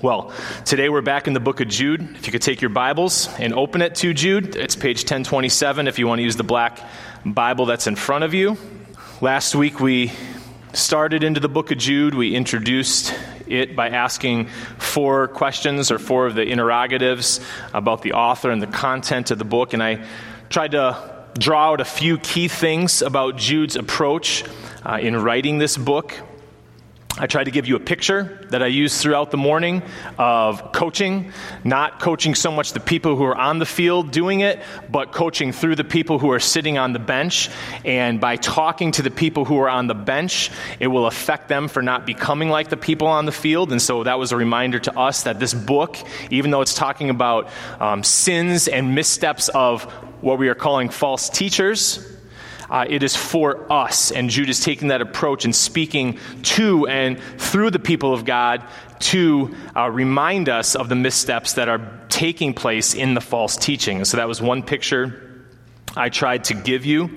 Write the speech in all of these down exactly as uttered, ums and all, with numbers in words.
Well, today we're back in the book of Jude. If you could take your Bibles and open it to Jude, it's page ten twenty-seven if you want to use the black Bible that's in front of you. Last week we started into the book of Jude. We introduced it by asking four questions or four of the interrogatives about the author and the content of the book, and I tried to draw out a few key things about Jude's approach uh, in writing this book. I tried to give you a picture that I used throughout the morning of coaching, not coaching so much the people who are on the field doing it, but coaching through the people who are sitting on the bench. And by talking to the people who are on the bench, it will affect them for not becoming like the people on the field. And so that was a reminder to us that this book, even though it's talking about um, sins and missteps of what we are calling false teachers, Uh, it is for us, and Jude is taking that approach and speaking to and through the people of God to uh, remind us of the missteps that are taking place in the false teaching. So that was one picture I tried to give you.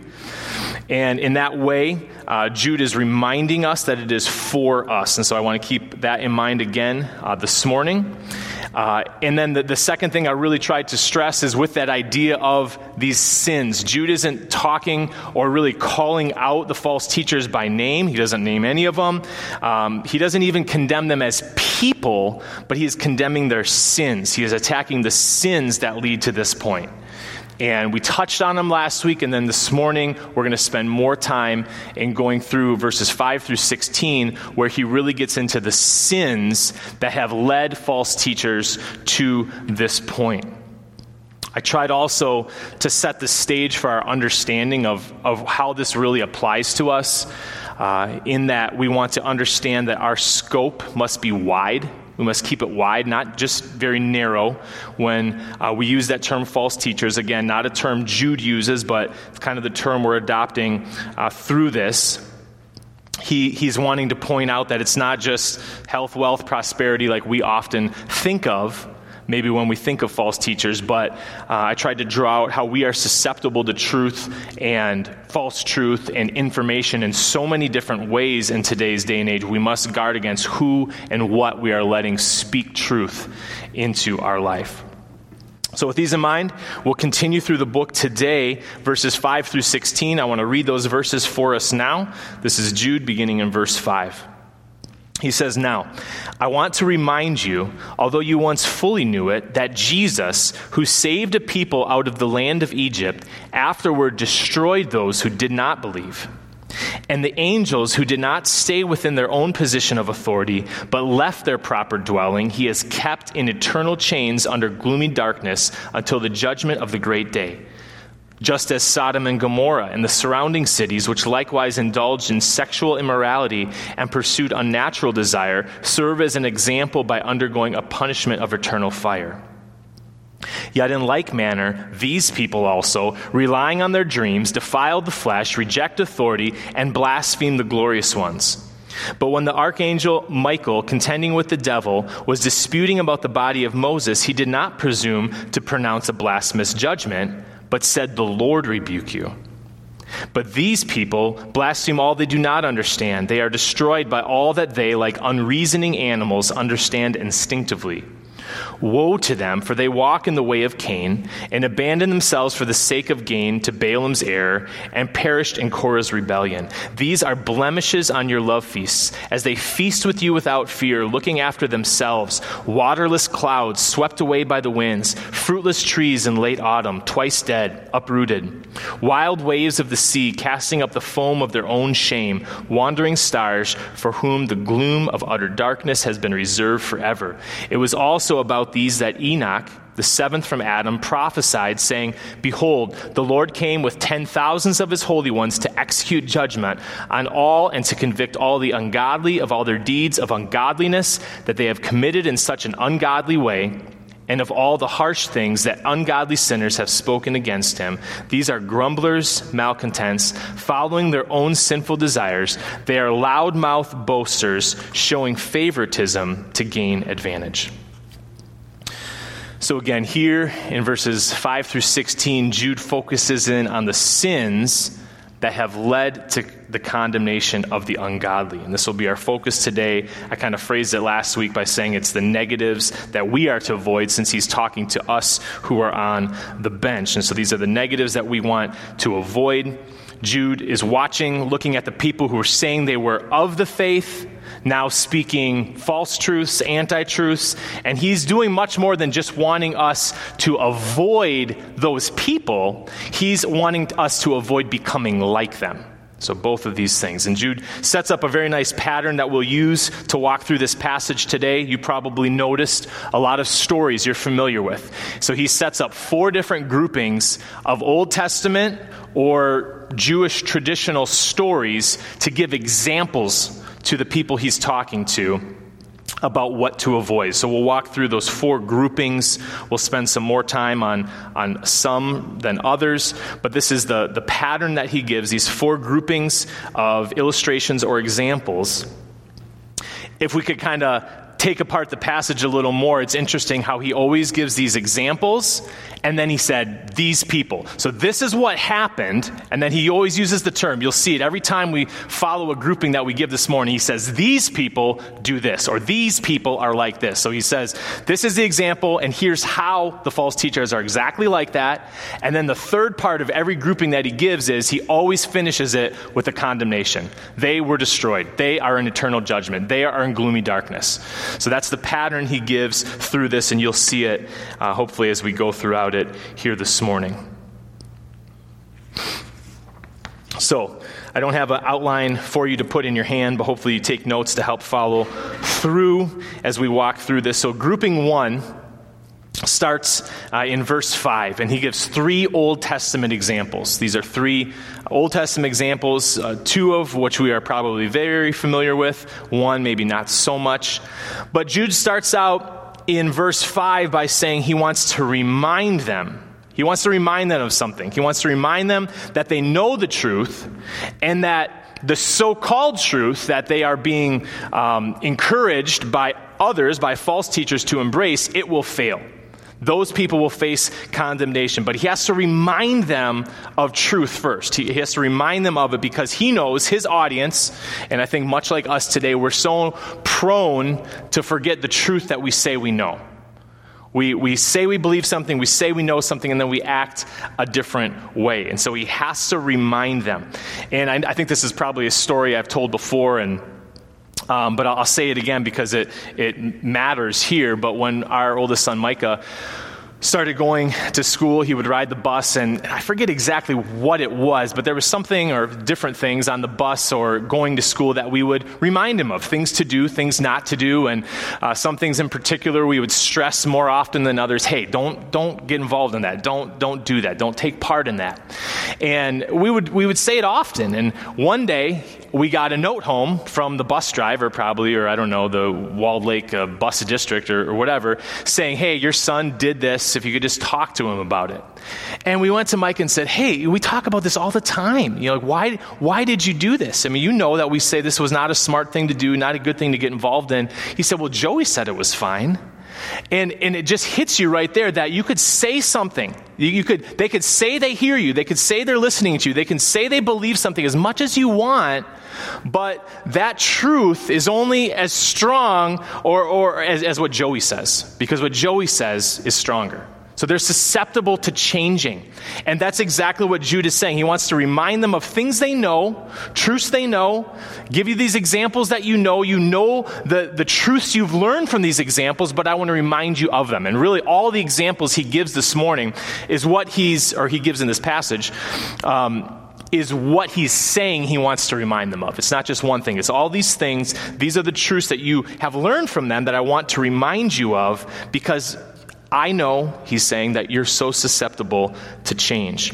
And in that way, uh, Jude is reminding us that it is for us. And so I want to keep that in mind again uh, this morning. Uh, and then the, the second thing I really tried to stress is with that idea of these sins. Jude isn't talking or really calling out the false teachers by name. He doesn't name any of them. Um, he doesn't even condemn them as people, but he is condemning their sins. He is attacking the sins that lead to this point. And we touched on them last week, and then this morning we're going to spend more time in going through verses five through sixteen, where he really gets into the sins that have led false teachers to this point. I tried also to set the stage for our understanding of, of how this really applies to us, uh, in that we want to understand that our scope must be wide. We must keep it wide, not just very narrow. When uh, we use that term false teachers, again, not a term Jude uses, but it's kind of the term we're adopting uh, through this. He, he's wanting to point out that it's not just health, wealth, prosperity like we often think of, maybe when we think of false teachers, but uh, I tried to draw out how we are susceptible to truth and false truth and information in so many different ways in today's day and age. We must guard against who and what we are letting speak truth into our life. So with these in mind, we'll continue through the book today, verses five through sixteen. I want to read those verses for us now. This is Jude beginning in verse five. He says, "Now, I want to remind you, although you once fully knew it, that Jesus, who saved a people out of the land of Egypt, afterward destroyed those who did not believe. And the angels who did not stay within their own position of authority, but left their proper dwelling, he has kept in eternal chains under gloomy darkness until the judgment of the great day. Just as Sodom and Gomorrah and the surrounding cities, which likewise indulged in sexual immorality and pursued unnatural desire, serve as an example by undergoing a punishment of eternal fire. Yet in like manner, these people also, relying on their dreams, defiled the flesh, reject authority, and blaspheme the glorious ones. But when the archangel Michael, contending with the devil, was disputing about the body of Moses, he did not presume to pronounce a blasphemous judgment, but said, 'The Lord rebuke you.' But these people blaspheme all they do not understand. They are destroyed by all that they, like unreasoning animals, understand instinctively. Woe to them, for they walk in the way of Cain, and abandon themselves for the sake of gain to Balaam's error, and perished in Korah's rebellion. These are blemishes on your love feasts, as they feast with you without fear, looking after themselves, waterless clouds swept away by the winds, fruitless trees in late autumn, twice dead, uprooted, wild waves of the sea casting up the foam of their own shame, wandering stars for whom the gloom of utter darkness has been reserved forever. It was also about these that Enoch, the seventh from Adam, prophesied, saying, 'Behold, the Lord came with ten thousands of his holy ones to execute judgment on all and to convict all the ungodly of all their deeds of ungodliness that they have committed in such an ungodly way, and of all the harsh things that ungodly sinners have spoken against him. These are grumblers, malcontents, following their own sinful desires. They are loud-mouthed boasters, showing favoritism to gain advantage." So again, here in verses five through sixteen, Jude focuses in on the sins that have led to the condemnation of the ungodly. And this will be our focus today. I kind of phrased it last week by saying it's the negatives that we are to avoid, since he's talking to us who are on the bench. And so these are the negatives that we want to avoid. Jude is watching, looking at the people who are saying they were of the faith, now speaking false truths, anti-truths, and he's doing much more than just wanting us to avoid those people. He's wanting us to avoid becoming like them. So both of these things. And Jude sets up a very nice pattern that we'll use to walk through this passage today. You probably noticed a lot of stories you're familiar with. So he sets up four different groupings of Old Testament or Jewish traditional stories to give examples to the people he's talking to about what to avoid. So we'll walk through those four groupings. We'll spend some more time on, on some than others, but this is the, the pattern that he gives, these four groupings of illustrations or examples. If we could kind of take apart the passage a little more, it's interesting how he always gives these examples, and then he said, these people. So this is what happened, and then he always uses the term. You'll see it every time we follow a grouping that we give this morning. He says, these people do this, or these people are like this. So he says, this is the example, and here's how the false teachers are exactly like that. And then the third part of every grouping that he gives is he always finishes it with a condemnation. They were destroyed. They are in eternal judgment. They are in gloomy darkness. So that's the pattern he gives through this, and you'll see it uh, hopefully as we go throughout it here this morning. So I don't have an outline for you to put in your hand, but hopefully you take notes to help follow through as we walk through this. So grouping one starts uh, in verse five, and he gives three Old Testament examples. These are three Old Testament examples, uh, two of which we are probably very familiar with, one maybe not so much. But Jude starts out in verse five by saying he wants to remind them. He wants to remind them of something. He wants to remind them that they know the truth, and that the so-called truth that they are being um, encouraged by others, by false teachers to embrace, it will fail. Those people will face condemnation, but he has to remind them of truth first. He, he has to remind them of it because he knows his audience, and I think much like us today, we're so prone to forget the truth that we say we know. We we say we believe something, we say we know something, and then we act a different way. And so he has to remind them. And I, I think this is probably a story I've told before, and Um, but I'll, I'll say it again because it, it matters here. But when our oldest son, Micah, started going to school, he would ride the bus, and I forget exactly what it was, but there was something or different things on the bus or going to school that we would remind him of, things to do, things not to do, and uh, some things in particular we would stress more often than others. Hey, don't don't get involved in that. Don't don't do that. Don't take part in that. And we would we would say it often. And one day we got a note home from the bus driver, probably, or I don't know, the Walled Lake uh, bus district or, or whatever, saying, hey, your son did this, if you could just talk to him about it. And we went to Mike and said, hey, we talk about this all the time. You know, like, why, why did you do this? I mean, you know that we say this was not a smart thing to do, not a good thing to get involved in. He said, well, Joey said it was fine. And and it just hits you right there that you could say something. You, you could they could say they hear you. They could say they're listening to you. They can say they believe something as much as you want, but that truth is only as strong or, or as, as what Joey says, because what Joey says is stronger. So they're susceptible to changing. And that's exactly what Jude is saying. He wants to remind them of things they know, truths they know, give you these examples that you know. You know the, the truths you've learned from these examples, but I want to remind you of them. And really all the examples he gives this morning is what he's, or he gives in this passage, um, is what he's saying he wants to remind them of. It's not just one thing. It's all these things. These are the truths that you have learned from them that I want to remind you of, because I know, he's saying, that you're so susceptible to change.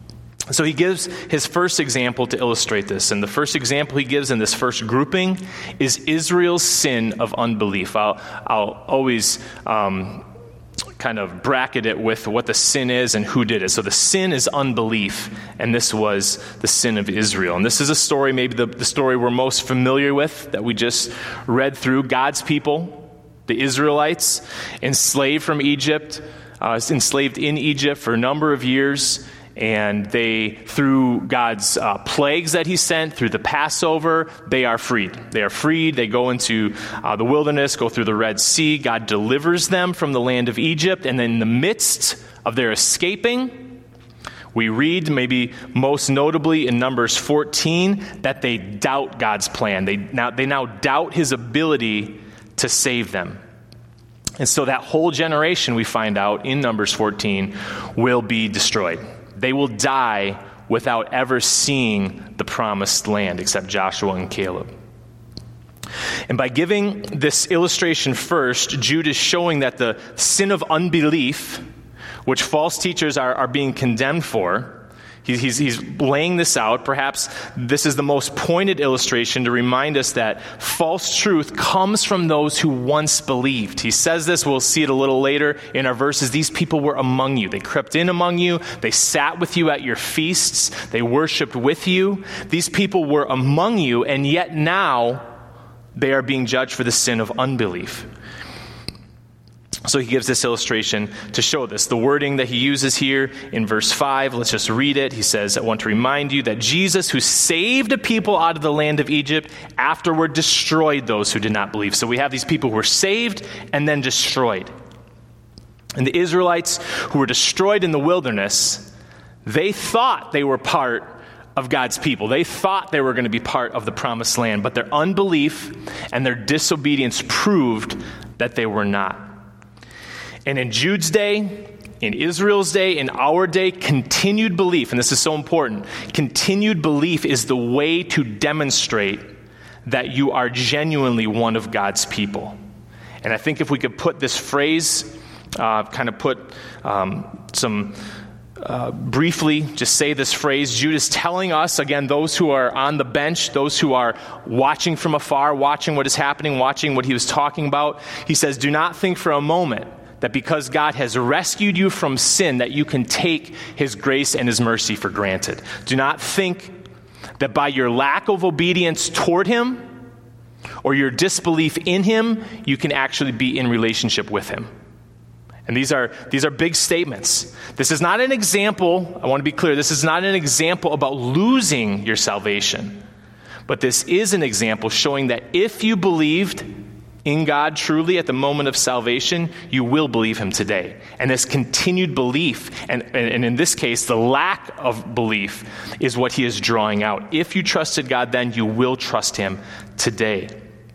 So he gives his first example to illustrate this. And the first example he gives in this first grouping is Israel's sin of unbelief. I'll, I'll always um, kind of bracket it with what the sin is and who did it. So the sin is unbelief, and this was the sin of Israel. And this is a story, maybe the, the story we're most familiar with, that we just read through. God's people, the Israelites, enslaved from Egypt, uh, enslaved in Egypt for a number of years, And they, through God's uh, plagues that he sent, through the Passover, they are freed. They are freed. They go into uh, the wilderness, go through the Red Sea. God delivers them from the land of Egypt. And then in the midst of their escaping, we read, maybe most notably in Numbers fourteen, that they doubt God's plan. They now, they now doubt his ability to save them. And so that whole generation, we find out in Numbers fourteen, will be destroyed. They will die without ever seeing the promised land, except Joshua and Caleb. And by giving this illustration first, Jude is showing that the sin of unbelief, which false teachers are, are being condemned for, He's, he's, he's laying this out. Perhaps this is the most pointed illustration to remind us that false truth comes from those who once believed. He says this, we'll see it a little later in our verses. These people were among you. They crept in among you. They sat with you at your feasts. They worshiped with you. These people were among you, and yet now they are being judged for the sin of unbelief. So he gives this illustration to show this. The wording that he uses here in verse five, let's just read it. He says, I want to remind you that Jesus, who saved a people out of the land of Egypt, afterward destroyed those who did not believe. So we have these people who were saved and then destroyed. And the Israelites who were destroyed in the wilderness, they thought they were part of God's people. They thought they were going to be part of the promised land, but their unbelief and their disobedience proved that they were not. And in Jude's day, in Israel's day, in our day, continued belief, and this is so important, continued belief is the way to demonstrate that you are genuinely one of God's people. And I think if we could put this phrase, uh, kind of put um, some, uh, briefly, just say this phrase, Jude is telling us, again, those who are on the bench, those who are watching from afar, watching what is happening, watching what he was talking about, he says, do not think for a moment that because God has rescued you from sin, that you can take his grace and his mercy for granted. Do not think that by your lack of obedience toward him or your disbelief in him, you can actually be in relationship with him. And these are these are big statements. This is not an example, I want to be clear, this is not an example about losing your salvation. But this is an example showing that if you believed in God truly at the moment of salvation, you will believe him today. And this continued belief, and, and in this case, the lack of belief, is what he is drawing out. If you trusted God then, you will trust him today.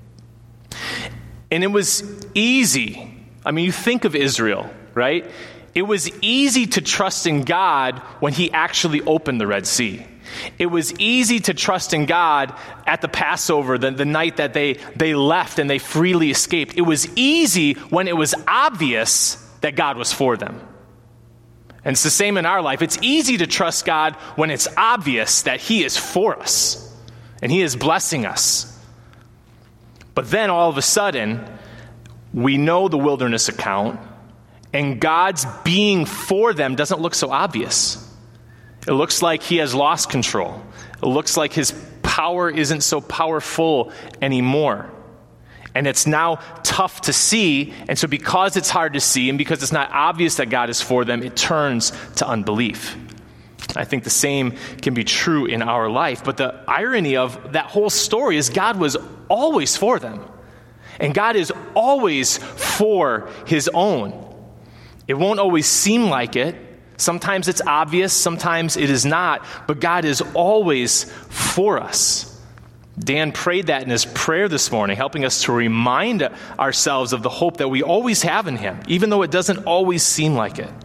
And it was easy. I mean, you think of Israel, right? It was easy to trust in God when he actually opened the Red Sea. It was easy to trust in God at the Passover, the, the night that they, they left and they freely escaped. It was easy when it was obvious that God was for them. And it's the same in our life. It's easy to trust God when it's obvious that he is for us and he is blessing us. But then all of a sudden, we know the wilderness account, and God's being for them doesn't look so obvious. It looks like he has lost control. It looks like his power isn't so powerful anymore. And it's now tough to see. And so because it's hard to see and because it's not obvious that God is for them, it turns to unbelief. I think the same can be true in our life. But the irony of that whole story is God was always for them. And God is always for his own. It won't always seem like it. Sometimes it's obvious, sometimes it is not, but God is always for us. Dan prayed that in his prayer this morning, helping us to remind ourselves of the hope that we always have in him, even though it doesn't always seem like it.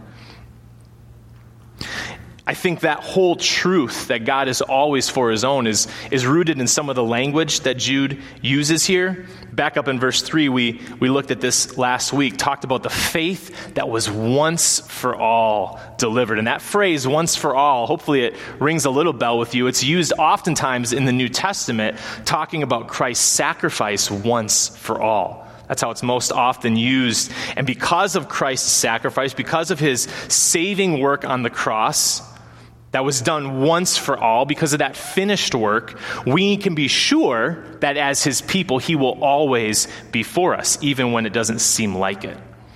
I think that whole truth that God is always for his own is, is rooted in some of the language that Jude uses here. Back up in verse three, we, we looked at this last week, talked about the faith that was once for all delivered. And that phrase, once for all, hopefully it rings a little bell with you. It's used oftentimes in the New Testament, talking about Christ's sacrifice once for all. That's how it's most often used. And because of Christ's sacrifice, because of his saving work on the cross, that was done once for all, because of that finished work, we can be sure that as his people, he will always be for us, even when it doesn't seem like it.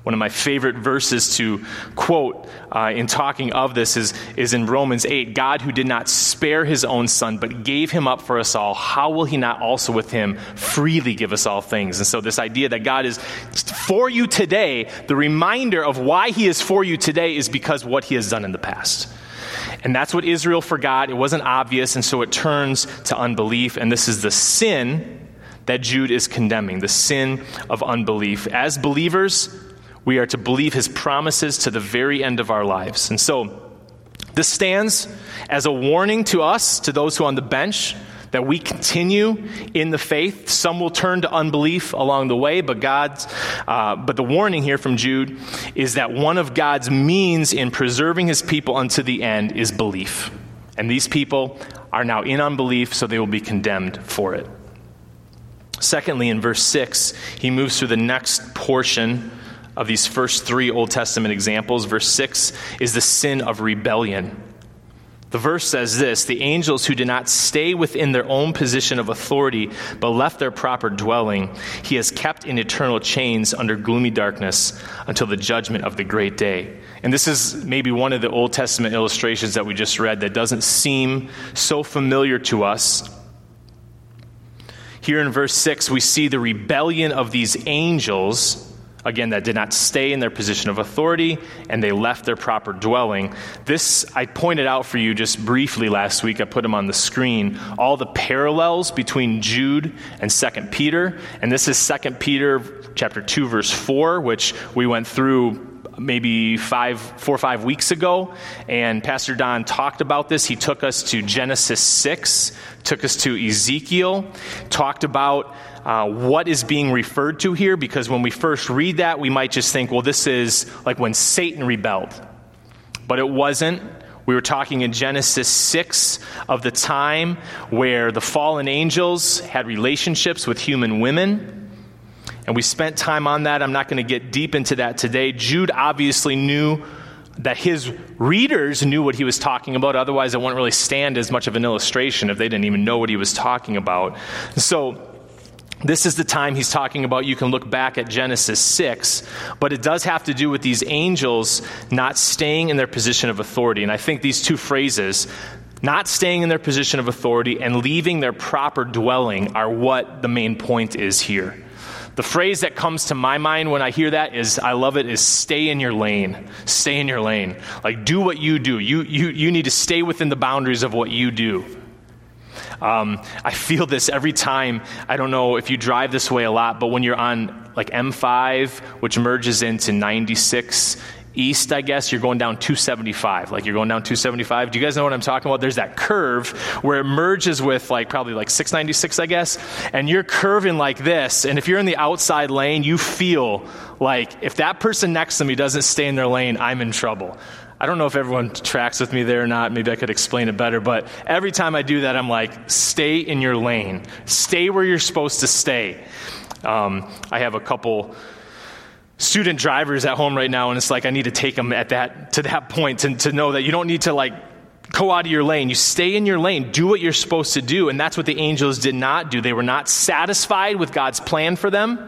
One of my favorite verses to quote uh, in talking of this is, is in Romans eight. God, who did not spare his own son, but gave him up for us all, how will he not also with him freely give us all things? And so this idea that God is for you today, the reminder of why he is for you today is because what he has done in the past. And that's what Israel forgot. It wasn't obvious, and so it turns to unbelief. And this is the sin that Jude is condemning, the sin of unbelief. As believers, we are to believe his promises to the very end of our lives. And so this stands as a warning to us, to those who are on the bench, that we continue in the faith. Some will turn to unbelief along the way, but God's, uh, but the warning here from Jude is that one of God's means in preserving his people unto the end is belief. And these people are now in unbelief, so they will be condemned for it. Secondly, in verse six, he moves through the next portion of these first three Old Testament examples. Verse six is the sin of rebellion. The verse says this: the angels who did not stay within their own position of authority, but left their proper dwelling, he has kept in eternal chains under gloomy darkness until the judgment of the great day. And this is maybe one of the Old Testament illustrations that we just read that doesn't seem so familiar to us. Here in verse six, we see the rebellion of these angels, again, that did not stay in their position of authority, and they left their proper dwelling. This, I pointed out for you just briefly last week. I put them on the screen. All the parallels between Jude and Second Peter. And this is Second Peter chapter two, verse four, which we went through maybe five, four or five weeks ago. And Pastor Don talked about this. He took us to Genesis six, took us to Ezekiel, talked about Uh, what is being referred to here, because when we first read that, we might just think, well, this is like when Satan rebelled. But it wasn't. We were talking in Genesis six of the time where the fallen angels had relationships with human women. And we spent time on that. I'm not going to get deep into that today. Jude obviously knew that his readers knew what he was talking about. Otherwise, it wouldn't really stand as much of an illustration if they didn't even know what he was talking about. So this is the time he's talking about. You can look back at Genesis six, but it does have to do with these angels not staying in their position of authority. And I think these two phrases, not staying in their position of authority and leaving their proper dwelling, are what the main point is here. The phrase that comes to my mind when I hear that is, I love it, is stay in your lane. Stay in your lane. Like, do what you do. You, you, you need to stay within the boundaries of what you do. Um, I feel this every time. I don't know if you drive this way a lot, but when you're on like M five, which merges into ninety-six East, I guess, you're going down two seventy-five. Like you're going down two seventy-five. Do you guys know what I'm talking about? There's that curve where it merges with like probably like six ninety-six, I guess. And you're curving like this. And if you're in the outside lane, you feel like if that person next to me doesn't stay in their lane, I'm in trouble. I don't know if everyone tracks with me there or not. Maybe I could explain it better. But every time I do that, I'm like, stay in your lane. Stay where you're supposed to stay. Um, I have a couple student drivers at home right now, and it's like I need to take them at that to that point to, to know that you don't need to like go out of your lane. You stay in your lane. Do what you're supposed to do. And that's what the angels did not do. They were not satisfied with God's plan for them.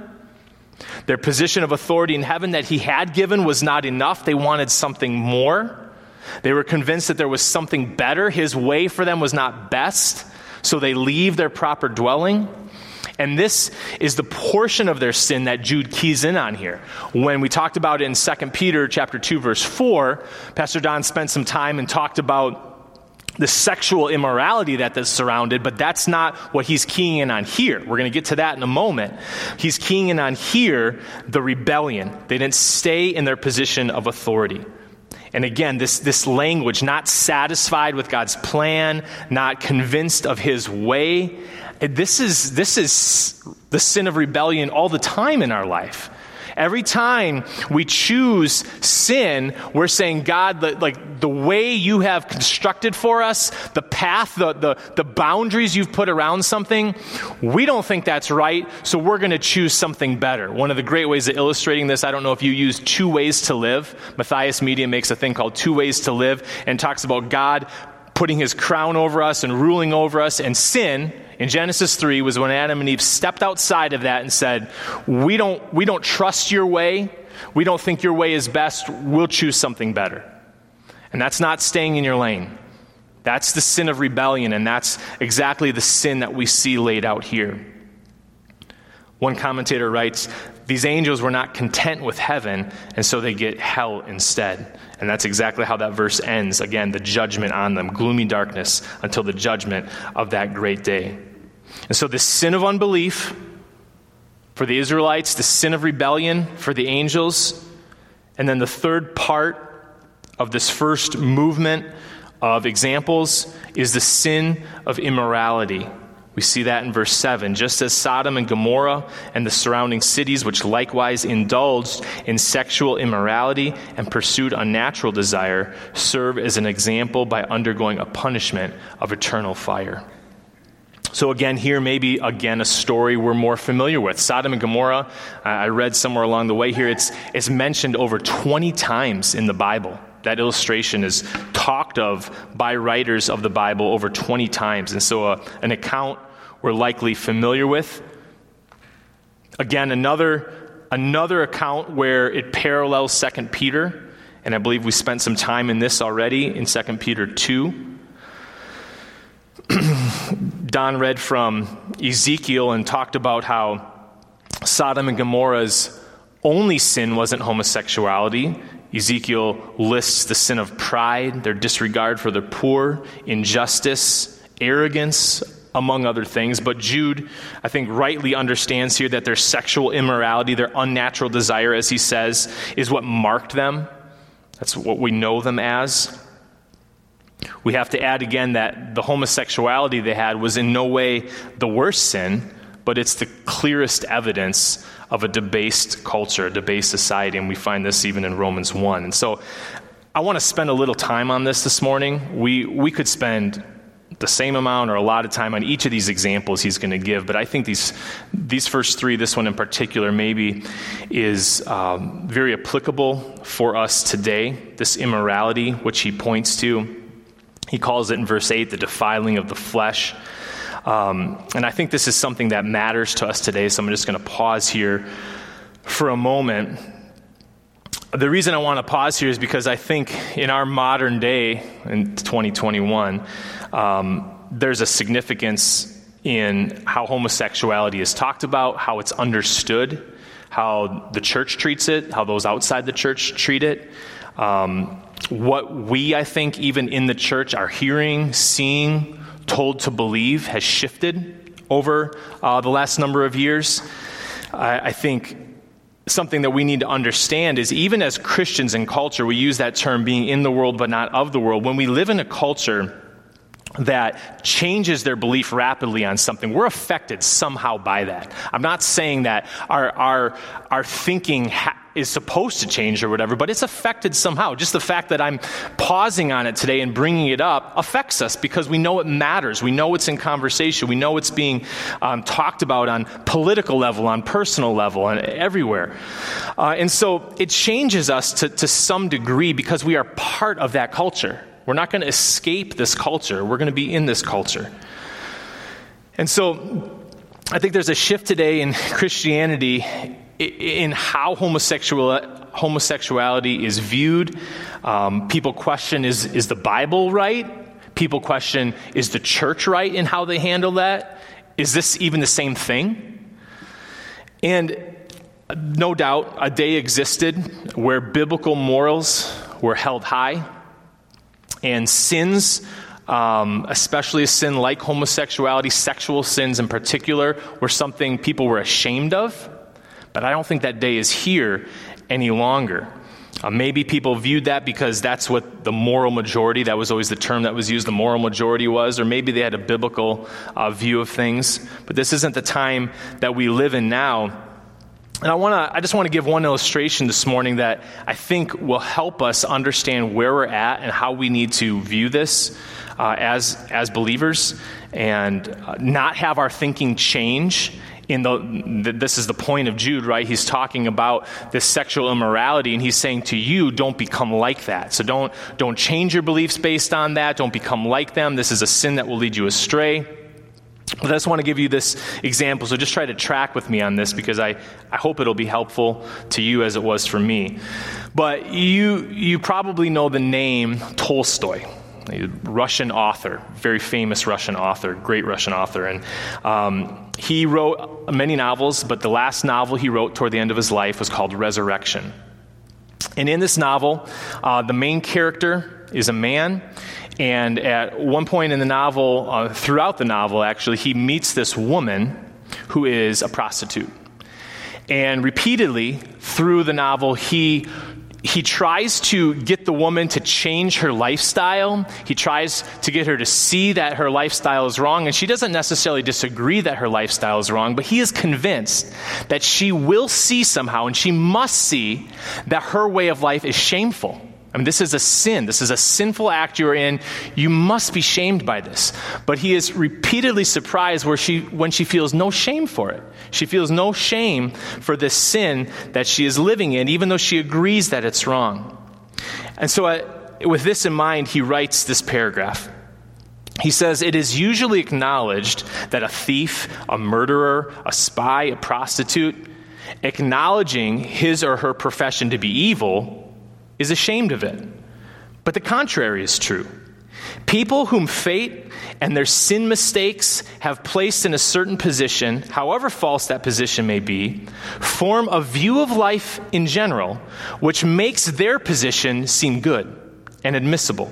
Their position of authority in heaven that he had given was not enough. They wanted something more. They were convinced that there was something better. His way for them was not best. So they leave their proper dwelling. And this is the portion of their sin that Jude keys in on here. When we talked about it in Second Peter chapter two, verse four, Pastor Don spent some time and talked about the sexual immorality that is surrounded, but that's not what he's keying in on here. We're going to get to that in a moment. He's keying in on here the rebellion. They didn't stay in their position of authority. And again, this, this language, not satisfied with God's plan, not convinced of his way, this is, this is the sin of rebellion all the time in our life. Every time we choose sin, we're saying, God, the, like the way you have constructed for us, the path, the, the, the boundaries you've put around something, we don't think that's right, so we're going to choose something better. One of the great ways of illustrating this, I don't know if you use Two Ways to Live. Matthias Media makes a thing called Two Ways to Live and talks about God putting his crown over us and ruling over us, and sin in Genesis three was when Adam and Eve stepped outside of that and said, we don't, we don't trust your way. We don't think your way is best. We'll choose something better. And that's not staying in your lane. That's the sin of rebellion, and that's exactly the sin that we see laid out here. One commentator writes, these angels were not content with heaven, and so they get hell instead. And that's exactly how that verse ends. Again, the judgment on them, gloomy darkness until the judgment of that great day. And so the sin of unbelief for the Israelites, the sin of rebellion for the angels, and then the third part of this first movement of examples is the sin of immorality. We see that in verse seven. Just as Sodom and Gomorrah and the surrounding cities, which likewise indulged in sexual immorality and pursued unnatural desire, serve as an example by undergoing a punishment of eternal fire. So again, here maybe, again, a story we're more familiar with. Sodom and Gomorrah, I read somewhere along the way here, it's, it's mentioned over twenty times in the Bible. That illustration is talked of by writers of the Bible over twenty times. And so uh, an account we're likely familiar with. Again, another, another account where it parallels Second Peter. And I believe we spent some time in this already in Second Peter two. Don read from Ezekiel and talked about how Sodom and Gomorrah's only sin wasn't homosexuality. Ezekiel lists the sin of pride, their disregard for the poor, injustice, arrogance, among other things. But Jude, I think, rightly understands here that their sexual immorality, their unnatural desire, as he says, is what marked them. That's what we know them as. We have to add again that the homosexuality they had was in no way the worst sin, but it's the clearest evidence of a debased culture, a debased society, and we find this even in Romans one. And so I want to spend a little time on this this morning. We we could spend the same amount or a lot of time on each of these examples he's going to give, but I think these these first three, this one in particular, maybe is um, very applicable for us today, this immorality, which he points to. He calls it in verse eight, the defiling of the flesh. Um, and I think this is something that matters to us today, so I'm just going to pause here for a moment. The reason I want to pause here is because I think in our modern day, in twenty twenty-one, um, there's a significance in how homosexuality is talked about, how it's understood, how the church treats it, how those outside the church treat it. Um, what we, I think, even in the church are hearing, seeing, told to believe has shifted over uh, the last number of years. I, I think something that we need to understand is even as Christians in culture, we use that term being in the world but not of the world. When we live in a culture that changes their belief rapidly on something, we're affected somehow by that. I'm not saying that our our our thinking ha- is supposed to change or whatever, but it's affected somehow. Just the fact that I'm pausing on it today and bringing it up affects us because we know it matters. We know it's in conversation. We know it's being um, talked about on political level, on personal level, and everywhere. Uh, and so it changes us to, to some degree because we are part of that culture. We're not going to escape this culture. We're going to be in this culture. And so I think there's a shift today in Christianity in how homosexual homosexuality is viewed. Um, people question, is, is the Bible right? People question, is the church right in how they handle that? Is this even the same thing? And no doubt a day existed where biblical morals were held high. And sins, um, especially a sin like homosexuality, sexual sins in particular, were something people were ashamed of. But I don't think that day is here any longer. Uh, maybe people viewed that because that's what the moral majority, that was always the term that was used, the moral majority was, or maybe they had a biblical uh, view of things. But this isn't the time that we live in now. And I want to. I just want to give one illustration this morning that I think will help us understand where we're at and how we need to view this uh, as as believers, and uh, not have our thinking change. In the this is the point of Jude, right? He's talking about this sexual immorality, and he's saying to you, don't become like that. So don't don't change your beliefs based on that. Don't become like them. This is a sin that will lead you astray. But I just want to give you this example, so just try to track with me on this because I, I hope it'll be helpful to you as it was for me. But you you probably know the name Tolstoy, a Russian author, very famous Russian author, great Russian author. And um, he wrote many novels, but the last novel he wrote toward the end of his life was called Resurrection. And in this novel, uh, the main character is a man. And at one point in the novel, uh, throughout the novel, actually, he meets this woman who is a prostitute. And repeatedly through the novel, he he tries to get the woman to change her lifestyle. He tries to get her to see that her lifestyle is wrong. And she doesn't necessarily disagree that her lifestyle is wrong, but he is convinced that she will see somehow, and she must see that her way of life is shameful. I mean, this is a sin. This is a sinful act you're in. You must be shamed by this. But he is repeatedly surprised where she, when she feels no shame for it. She feels no shame for this sin that she is living in, even though she agrees that it's wrong. And so uh, with this in mind, he writes this paragraph. He says, "It is usually acknowledged that a thief, a murderer, a spy, a prostitute, acknowledging his or her profession to be evil, is ashamed of it. But the contrary is true. People whom fate and their sin mistakes have placed in a certain position, however false that position may be, form a view of life in general which makes their position seem good and admissible.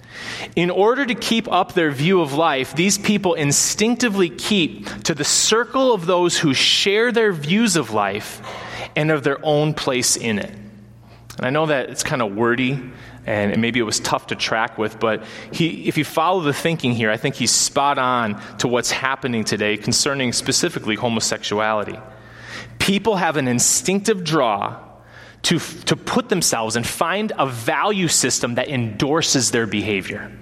In order to keep up their view of life, these people instinctively keep to the circle of those who share their views of life and of their own place in it." And I know that it's kind of wordy, and maybe it was tough to track with, but he, if you follow the thinking here, I think he's spot on to what's happening today concerning specifically homosexuality. People have an instinctive draw to, to put themselves and find a value system that endorses their behavior.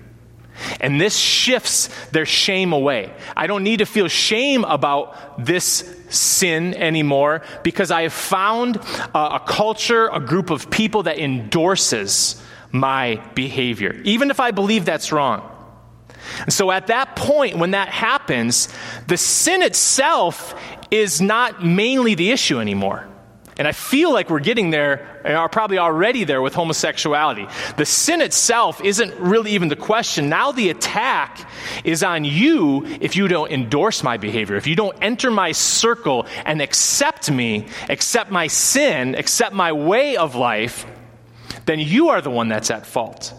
And this shifts their shame away. I don't need to feel shame about this sin anymore because I have found a, a culture, a group of people that endorses my behavior, even if I believe that's wrong. And so at that point, when that happens, the sin itself is not mainly the issue anymore. And I feel like we're getting there, and are probably already there with homosexuality. The sin itself isn't really even the question. Now the attack is on you if you don't endorse my behavior. If you don't enter my circle and accept me, accept my sin, accept my way of life, then you are the one that's at fault.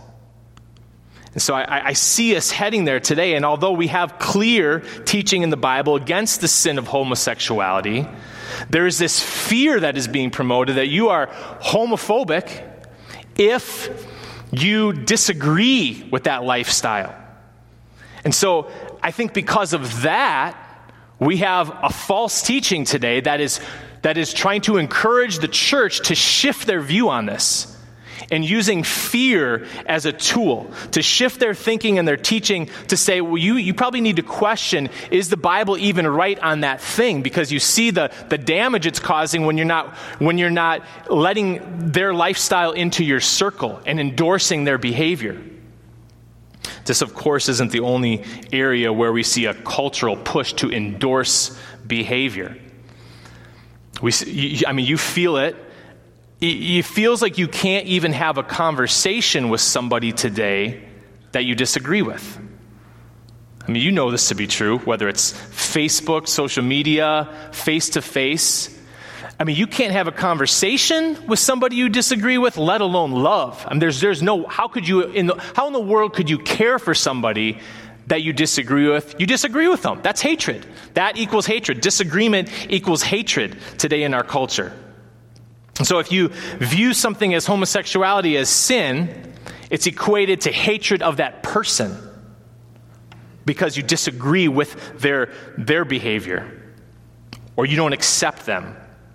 And so I, I see us heading there today, and although we have clear teaching in the Bible against the sin of homosexuality, there is this fear that is being promoted that you are homophobic if you disagree with that lifestyle. And so I think because of that, we have a false teaching today that is that is trying to encourage the church to shift their view on this and using fear as a tool to shift their thinking and their teaching to say, well, you, you probably need to question, is the Bible even right on that thing? Because you see the, the damage it's causing when you're not when you're not letting their lifestyle into your circle and endorsing their behavior. This, of course, isn't the only area where we see a cultural push to endorse behavior. We, see, I mean, you feel it. It feels like you can't even have a conversation with somebody today that you disagree with. I mean, you know this to be true, whether it's Facebook, social media, face-to-face. I mean, you can't have a conversation with somebody you disagree with, let alone love. I mean, there's there's no, how could you, in the, how in the world could you care for somebody that you disagree with? You disagree with them. That's hatred. That equals hatred. Disagreement equals hatred today in our culture. So if you view something as homosexuality as sin, it's equated to hatred of that person because you disagree with their, their behavior or you don't accept them.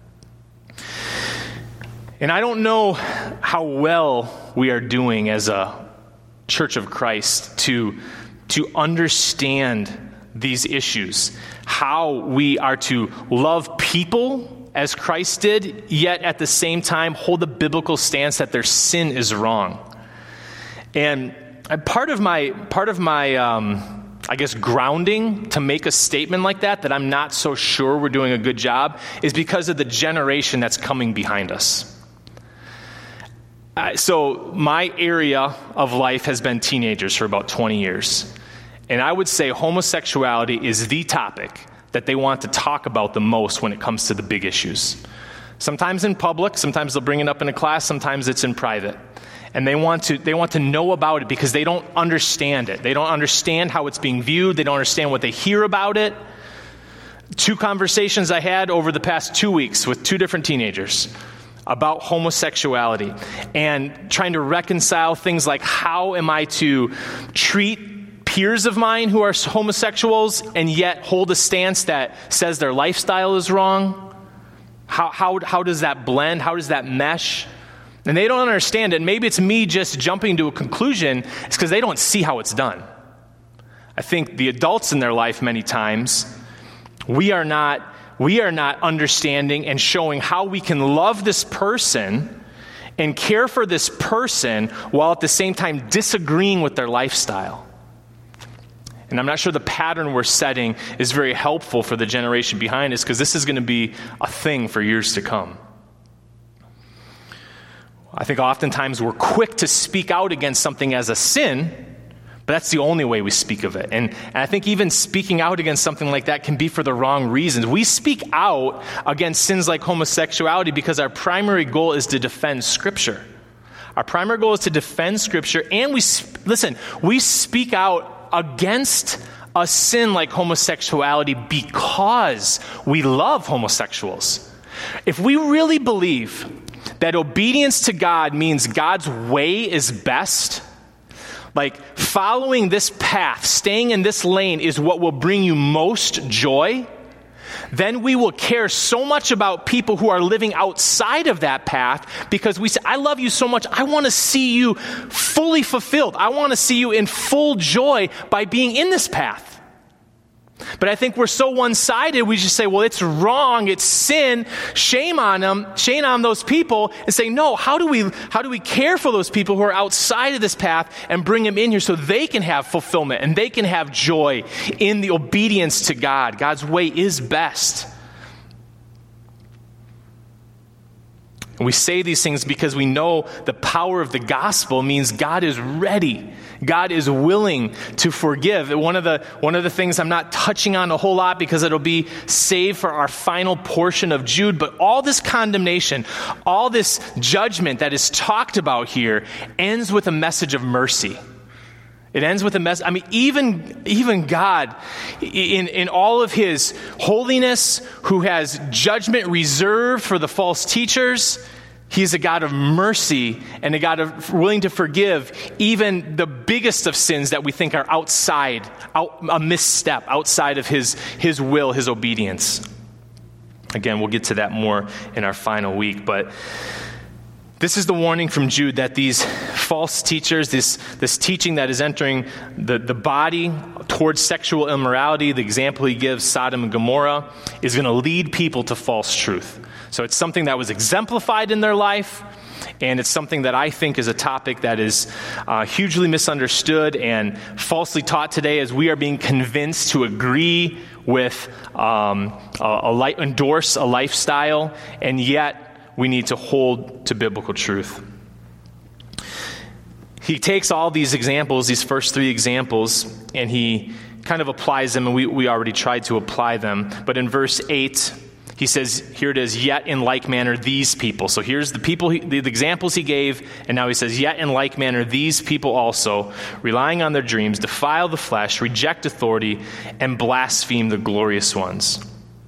And I don't know how well we are doing as a Church of Christ to, to understand these issues, how we are to love people as Christ did, yet at the same time hold the biblical stance that their sin is wrong. And part of my part of my um, I guess, grounding to make a statement like that, that I'm not so sure we're doing a good job, is because of the generation that's coming behind us. Uh, so my area of life has been teenagers for about twenty years. And I would say homosexuality is the topic that they want to talk about the most when it comes to the big issues. Sometimes in public, sometimes they'll bring it up in a class, sometimes it's in private. And they want to they want to know about it because they don't understand it. They don't understand how it's being viewed. They don't understand what they hear about it. Two conversations I had over the past two weeks with two different teenagers about homosexuality and trying to reconcile things like, how am I to treat peers of mine who are homosexuals and yet hold a stance that says their lifestyle is wrong? How how how does that blend? How does that mesh? And they don't understand it. Maybe it's me just jumping to a conclusion. It's because they don't see how it's done. I think the adults in their life many times, we are not we are not understanding and showing how we can love this person and care for this person while at the same time disagreeing with their lifestyle. And I'm not sure the pattern we're setting is very helpful for the generation behind us, because this is going to be a thing for years to come. I think oftentimes we're quick to speak out against something as a sin, but that's the only way we speak of it. And, and I think even speaking out against something like that can be for the wrong reasons. We speak out against sins like homosexuality because our primary goal is to defend Scripture. Our primary goal is to defend Scripture, and we, listen, we speak out against a sin like homosexuality because we love homosexuals. If we really believe that obedience to God means God's way is best, like following this path, staying in this lane is what will bring you most joy, then we will care so much about people who are living outside of that path, because we say, I love you so much, I want to see you fully fulfilled. I want to see you in full joy by being in this path. But I think we're so one-sided, we just say, well, it's wrong, it's sin, shame on them, shame on those people, and say, no, how do we how do we care for those people who are outside of this path and bring them in here so they can have fulfillment and they can have joy in the obedience to God? God's way is best. And we say these things because we know the power of the gospel means God is ready. God is willing to forgive. One of the one of the things I'm not touching on a whole lot because it'll be saved for our final portion of Jude, but all this condemnation, all this judgment that is talked about here ends with a message of mercy. It ends with a message. I mean, even, even God, in, in all of his holiness, who has judgment reserved for the false teachers, he's a God of mercy and a God of willing to forgive even the biggest of sins that we think are outside, out, a misstep, outside of his, his will, his obedience. Again, we'll get to that more in our final week, but this is the warning from Jude that these false teachers, this, this teaching that is entering the, the body towards sexual immorality, the example he gives, Sodom and Gomorrah, is going to lead people to false truth. So it's something that was exemplified in their life, and it's something that I think is a topic that is uh, hugely misunderstood and falsely taught today, as we are being convinced to agree with, um, a, a li- endorse a lifestyle, and yet we need to hold to biblical truth. He takes all these examples, these first three examples, and he kind of applies them, and we, we already tried to apply them. But in verse eight, he says, here it is, yet in like manner these people. So here's the people, he, the, the examples he gave, and now he says, yet in like manner these people also, relying on their dreams, defile the flesh, reject authority, and blaspheme the glorious ones.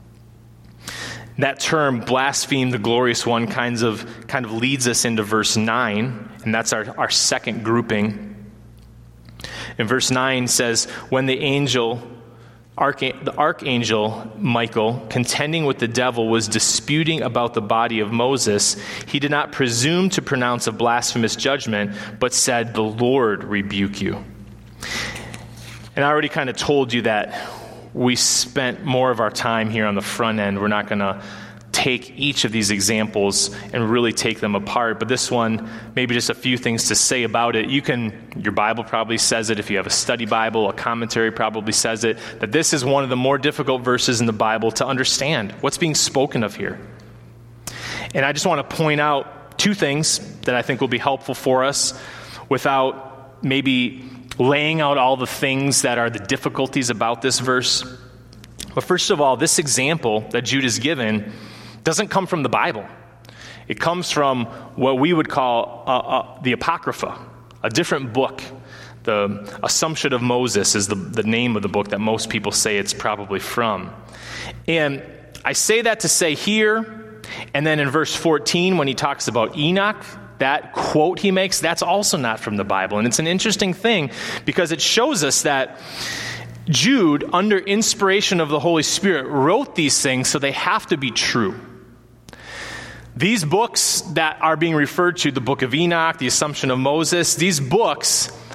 That term, blaspheme the glorious one, kinds of kind of leads us into verse nine, and that's our, our second grouping. And verse nine says, when the angel, arch- the archangel Michael, contending with the devil, was disputing about the body of Moses, he did not presume to pronounce a blasphemous judgment, but said, the Lord rebuke you. And I already kind of told you that we spent more of our time here on the front end. We're not going to take each of these examples and really take them apart. But this one, maybe just a few things to say about it. You can, your Bible probably says it. If you have a study Bible, a commentary probably says it, that this is one of the more difficult verses in the Bible to understand what's being spoken of here. And I just want to point out two things that I think will be helpful for us without maybe laying out all the things that are the difficulties about this verse. But first of all, this example that Jude is given doesn't come from the Bible. It comes from what we would call uh, uh, the Apocrypha, a different book. The Assumption of Moses is the, the name of the book that most people say it's probably from. And I say that to say here, and then in verse fourteen, when he talks about Enoch, that quote he makes, that's also not from the Bible. And it's an interesting thing because it shows us that Jude, under inspiration of the Holy Spirit, wrote these things, so they have to be true. These books that are being referred to, the book of Enoch, the Assumption of Moses, these books